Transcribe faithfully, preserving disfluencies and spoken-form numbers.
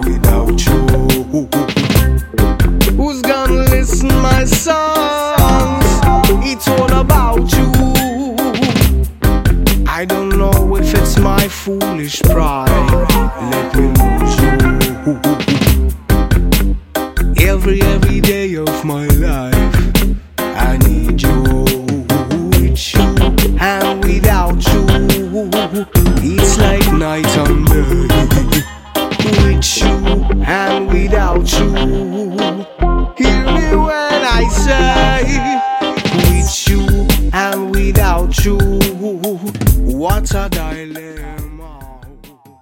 without you. Who's gonna listen my songs? It's all about you. I don't know if it's my foolish pride. Let me lose you. Every, every day of my life I need you. With you and without you it's like night and day. With you and without you